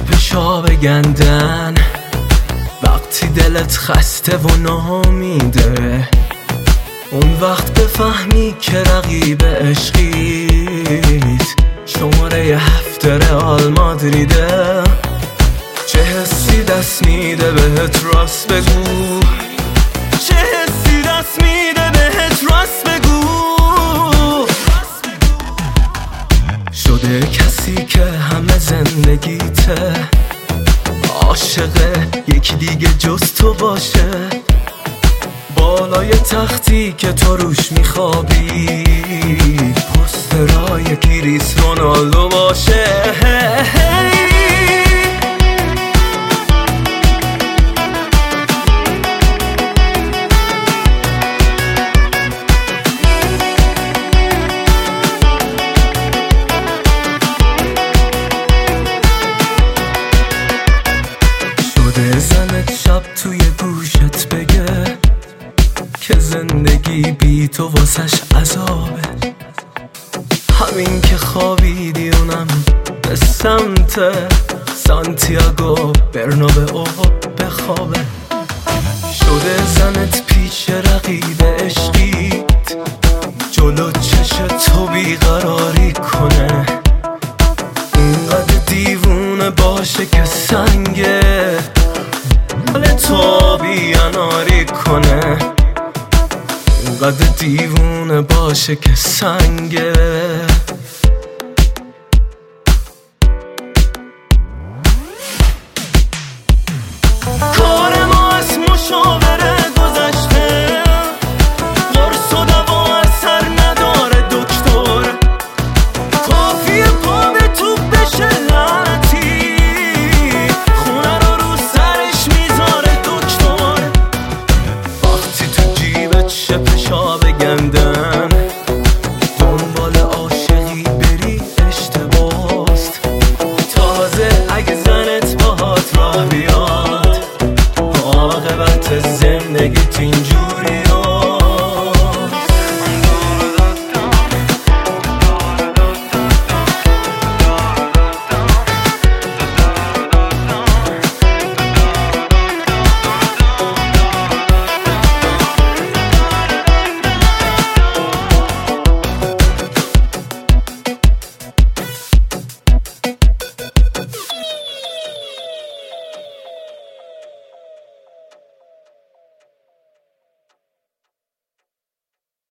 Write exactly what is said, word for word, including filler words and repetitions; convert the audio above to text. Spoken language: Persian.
پشا بگندن وقتی دلت خسته و نامیده، اون وقت بفهمی که رقیب عشقیت شماره هفت رئال مادریده. چه حسی دست میده بهت راست بگو، چه حسی دست میده بهت راست بگو. شده کسی که همه زندگیته، عاشقه یکی دیگه جز تو باشه، بالای تختی که تو روش میخوابی پوسترای کریس رونالدو باشه. شده زنت شب توی گوشت بگه که زندگی بی تو واسش عذابه، همین که خوابیدی اونم به سمت سانتیاگو برنابئو بخوابه. شده زنت پیش رقیب عشقیت جلو چش تو بیقراری کنه، اینقدر دیوونه باشه که سنگه حال تو بیاناری کنه، اینقدر دیوونه باشه که سنگه